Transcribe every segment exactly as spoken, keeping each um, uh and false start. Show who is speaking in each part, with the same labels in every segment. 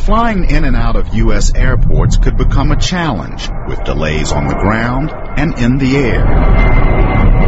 Speaker 1: Flying in and out of U S airports could become a challenge, with delays on the ground and in the air.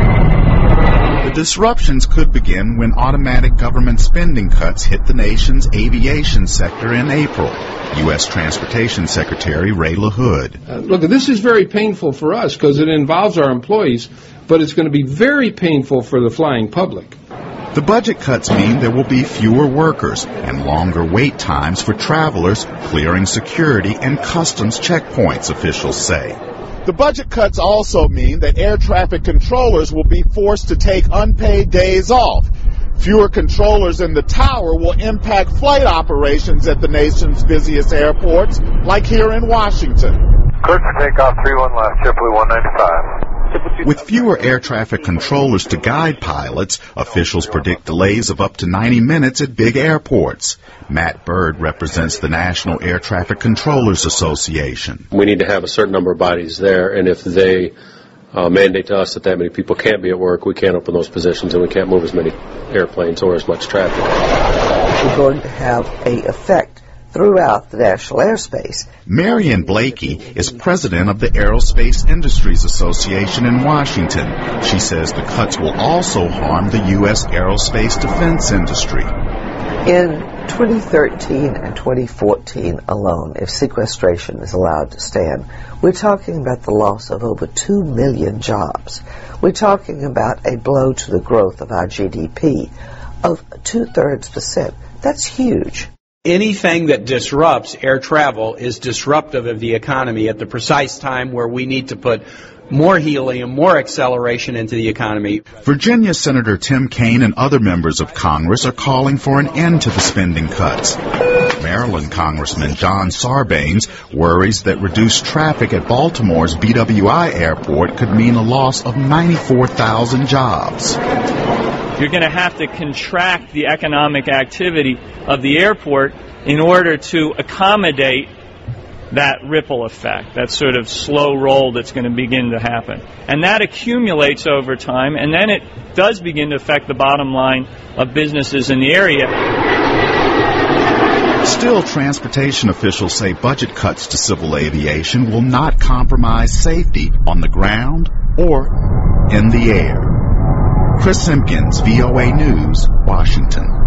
Speaker 1: The disruptions could begin when automatic government spending cuts hit the nation's aviation sector in April. U S Transportation Secretary Ray LaHood.
Speaker 2: Uh, look, this is very painful for us because it involves our employees, but it's going to be very painful for the flying public.
Speaker 1: The budget cuts mean there will be fewer workers and longer wait times for travelers clearing security and customs checkpoints, officials say.
Speaker 3: The budget cuts also mean that air traffic controllers will be forced to take unpaid days off. Fewer controllers in the tower will impact flight operations at the nation's busiest airports, like here in Washington.
Speaker 4: Cleared for takeoff, three one left, JetBlue one ninety-five.
Speaker 1: With fewer air traffic controllers to guide pilots, officials predict delays of up to ninety minutes at big airports. Matt Bird represents the National Air Traffic Controllers Association.
Speaker 5: We need to have a certain number of bodies there, and if they uh, mandate to us that that many people can't be at work, we can't open those positions and we can't move as many airplanes or as much traffic.
Speaker 6: We're going to have an effect throughout the national airspace.
Speaker 1: Marion Blakey is president of the Aerospace Industries Association in Washington. She says the cuts will also harm the U S aerospace defense industry.
Speaker 6: In twenty thirteen and twenty fourteen alone, if sequestration is allowed to stand, we're talking about the loss of over two million jobs. We're talking about a blow to the growth of our G D P of two-thirds percent. That's huge.
Speaker 7: Anything that disrupts air travel is disruptive of the economy at the precise time where we need to put more helium, more acceleration into the economy.
Speaker 1: Virginia Senator Tim Kaine and other members of Congress are calling for an end to the spending cuts. Maryland Congressman John Sarbanes worries that reduced traffic at Baltimore's B W I airport could mean a loss of ninety-four thousand jobs.
Speaker 8: You're going to have to contract the economic activity of the airport in order to accommodate that ripple effect, that sort of slow roll that's going to begin to happen. And that accumulates over time, and then it does begin to affect the bottom line of businesses in the area.
Speaker 1: Still, transportation officials say budget cuts to civil aviation will not compromise safety on the ground or in the air. Chris Simpkins, V O A News, Washington.